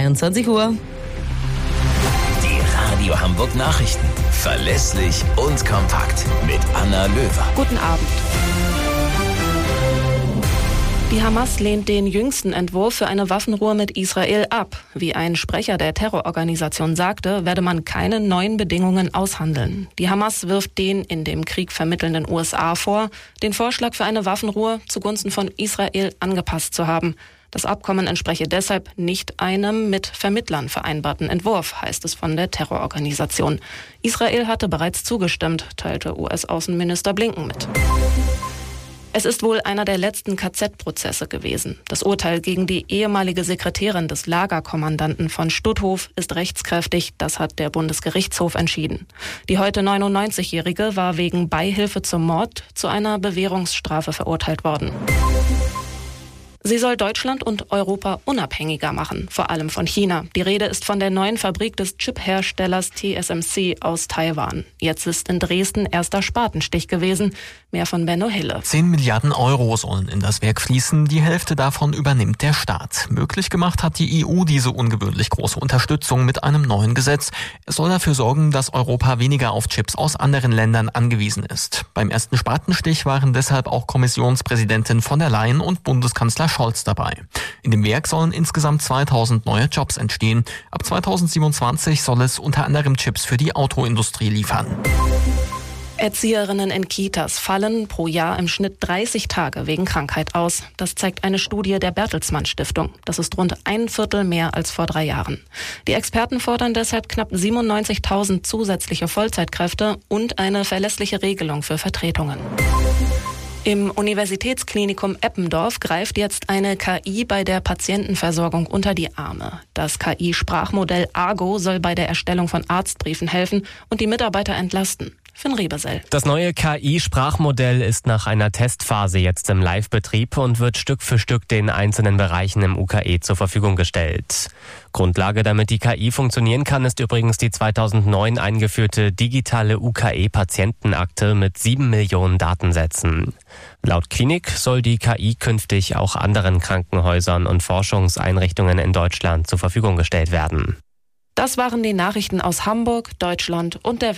22 Uhr. Die Radio Hamburg Nachrichten. Verlässlich und kompakt. Mit Anna Löwer. Guten Abend. Die Hamas lehnt den jüngsten Entwurf für eine Waffenruhe mit Israel ab. Wie ein Sprecher der Terrororganisation sagte, werde man keine neuen Bedingungen aushandeln. Die Hamas wirft den in dem Krieg vermittelnden USA vor, den Vorschlag für eine Waffenruhe zugunsten von Israel angepasst zu haben. Das Abkommen entspreche deshalb nicht einem mit Vermittlern vereinbarten Entwurf, heißt es von der Terrororganisation. Israel hatte bereits zugestimmt, teilte US-Außenminister Blinken mit. Es ist wohl einer der letzten KZ-Prozesse gewesen. Das Urteil gegen die ehemalige Sekretärin des Lagerkommandanten von Stutthof ist rechtskräftig, das hat der Bundesgerichtshof entschieden. Die heute 99-Jährige war wegen Beihilfe zum Mord zu einer Bewährungsstrafe verurteilt worden. Sie soll Deutschland und Europa unabhängiger machen, vor allem von China. Die Rede ist von der neuen Fabrik des Chip-Herstellers TSMC aus Taiwan. Jetzt ist in Dresden erster Spatenstich gewesen. Mehr von Benno Hille. 10 Milliarden Euro sollen in das Werk fließen. Die Hälfte davon übernimmt der Staat. Möglich gemacht hat die EU diese ungewöhnlich große Unterstützung mit einem neuen Gesetz. Es soll dafür sorgen, dass Europa weniger auf Chips aus anderen Ländern angewiesen ist. Beim ersten Spatenstich waren deshalb auch Kommissionspräsidentin von der Leyen und Bundeskanzler Scholz dabei. In dem Werk sollen insgesamt 2000 neue Jobs entstehen. Ab 2027 soll es unter anderem Chips für die Autoindustrie liefern. Erzieherinnen in Kitas fallen pro Jahr im Schnitt 30 Tage wegen Krankheit aus. Das zeigt eine Studie der Bertelsmann Stiftung. Das ist rund 1/4 mehr als vor 3 Jahren. Die Experten fordern deshalb knapp 97.000 zusätzliche Vollzeitkräfte und eine verlässliche Regelung für Vertretungen. Im Universitätsklinikum Eppendorf greift jetzt eine KI bei der Patientenversorgung unter die Arme. Das KI-Sprachmodell Argo soll bei der Erstellung von Arztbriefen helfen und die Mitarbeiter entlasten. Finn Rebesell. Das neue KI-Sprachmodell ist nach einer Testphase jetzt im Live-Betrieb und wird Stück für Stück den einzelnen Bereichen im UKE zur Verfügung gestellt. Grundlage, damit die KI funktionieren kann, ist übrigens die 2009 eingeführte digitale UKE-Patientenakte mit 7 Millionen Datensätzen. Laut Klinik soll die KI künftig auch anderen Krankenhäusern und Forschungseinrichtungen in Deutschland zur Verfügung gestellt werden. Das waren die Nachrichten aus Hamburg, Deutschland und der Welt.